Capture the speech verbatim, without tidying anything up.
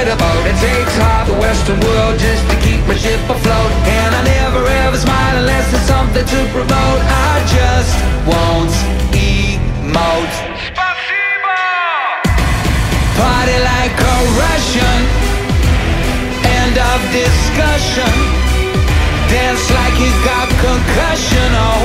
ride a boat. It takes half the Western world just to keep my ship afloat. And I never ever smile unless there's something to promote. I just won't emote. Party like a Russian, end of discussion. Dance like you got concussion. Oh,